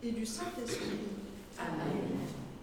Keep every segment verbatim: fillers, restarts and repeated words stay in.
et du Saint-Esprit. Amen.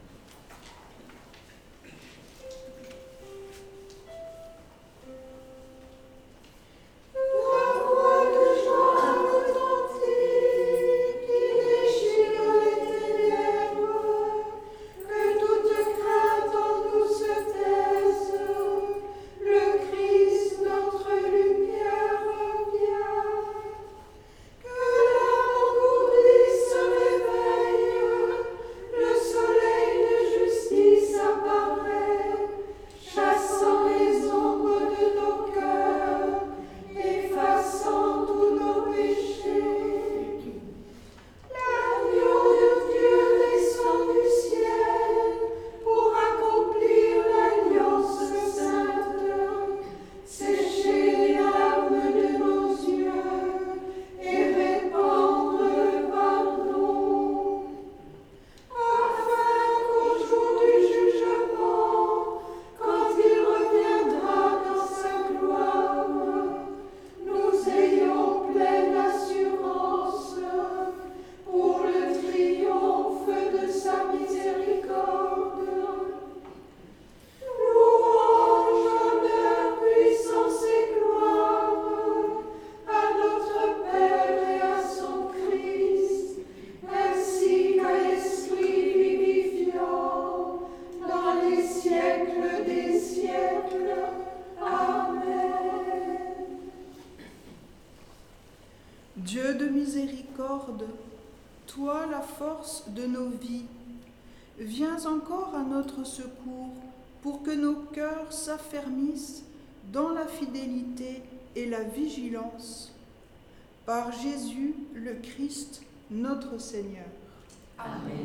Dieu de miséricorde, toi la force de nos vies, viens encore à notre secours pour que nos cœurs s'affermissent dans la fidélité et la vigilance. Par Jésus le Christ, notre Seigneur. Amen.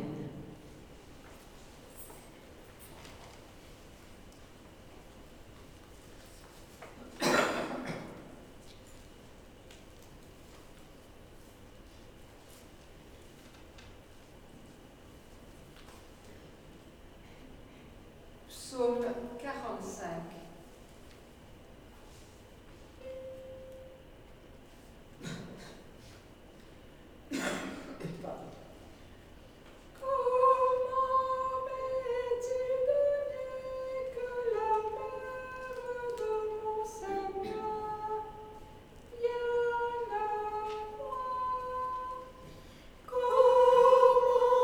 Psaume quarante-cinq.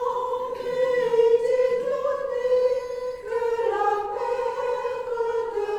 Que la mer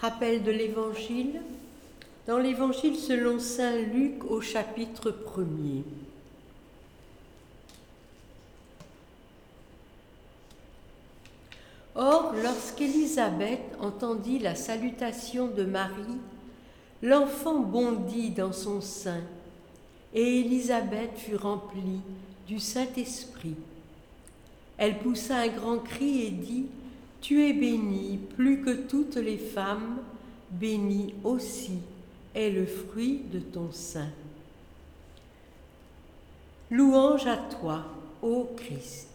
Rappel de l'Évangile. Dans l'Évangile selon saint Luc au chapitre premier. Or, lorsqu'Élisabeth entendit la salutation de Marie, l'enfant bondit dans son sein, et Élisabeth fut remplie du Saint-Esprit. Elle poussa un grand cri et dit : « Tu es bénie plus que toutes les femmes, béni aussi est le fruit de ton sein. » Louange à toi, ô Christ.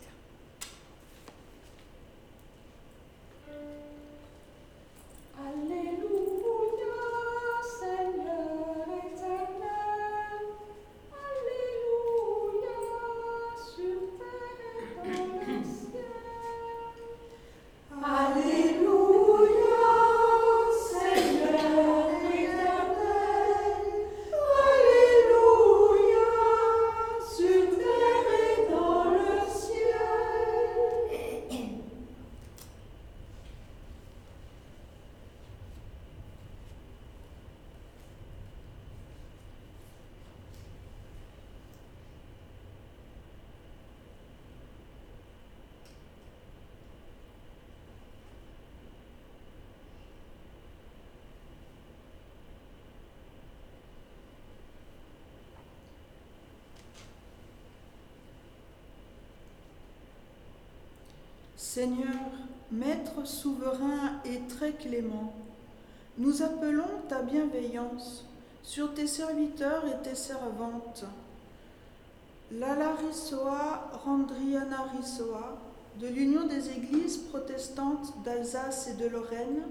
Seigneur, Maître souverain et très clément, nous appelons ta bienveillance sur tes serviteurs et tes servantes. Lala Rissoa Randriana Rissoa, de l'Union des Églises protestantes d'Alsace et de Lorraine,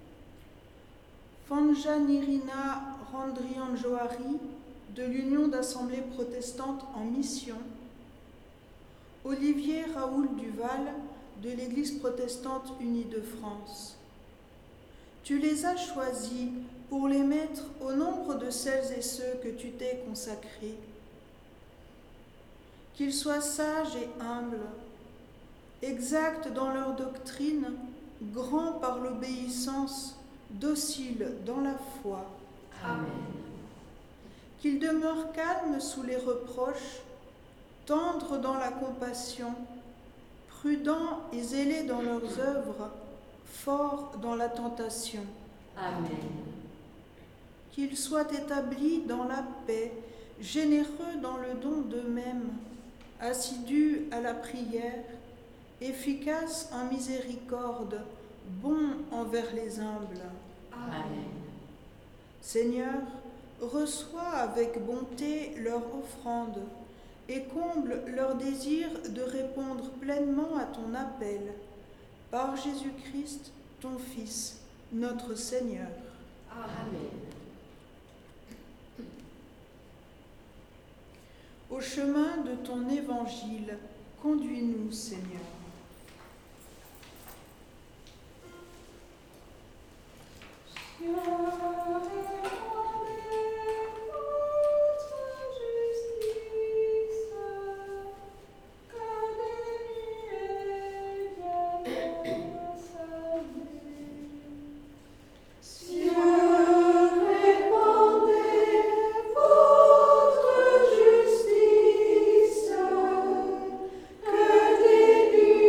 Fanja Nirina Randrian Johari, de l'Union d'Assemblées protestantes en mission, Olivier Raoul Duval, de l'Église protestante unie de France. Tu les as choisis pour les mettre au nombre de celles et ceux que tu t'es consacrés. Qu'ils soient sages et humbles, exacts dans leur doctrine, grands par l'obéissance, dociles dans la foi. Amen. Qu'ils demeurent calmes sous les reproches, tendres dans la compassion, prudents et zélés dans leurs œuvres, forts dans la tentation. Amen. Qu'ils soient établis dans la paix, généreux dans le don d'eux-mêmes, assidus à la prière, efficaces en miséricorde, bons envers les humbles. Amen. Seigneur, reçois avec bonté leur offrande et comble leur désir de répondre pleinement à ton appel, par Jésus-Christ, ton Fils, notre Seigneur. Amen. Au chemin de ton évangile, conduis-nous, Seigneur. Que des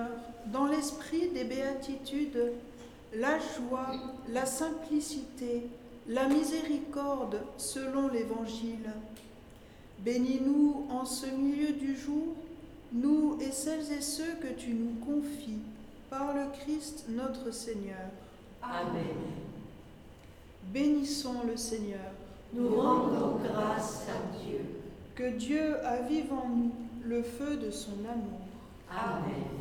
Seigneur, dans l'esprit des béatitudes, la joie, la simplicité, la miséricorde selon l'Évangile. Bénis-nous en ce milieu du jour, nous et celles et ceux que tu nous confies, par le Christ notre Seigneur. Amen. Bénissons le Seigneur. Nous rendons grâce à Dieu. Que Dieu avive en nous le feu de son amour. Amen.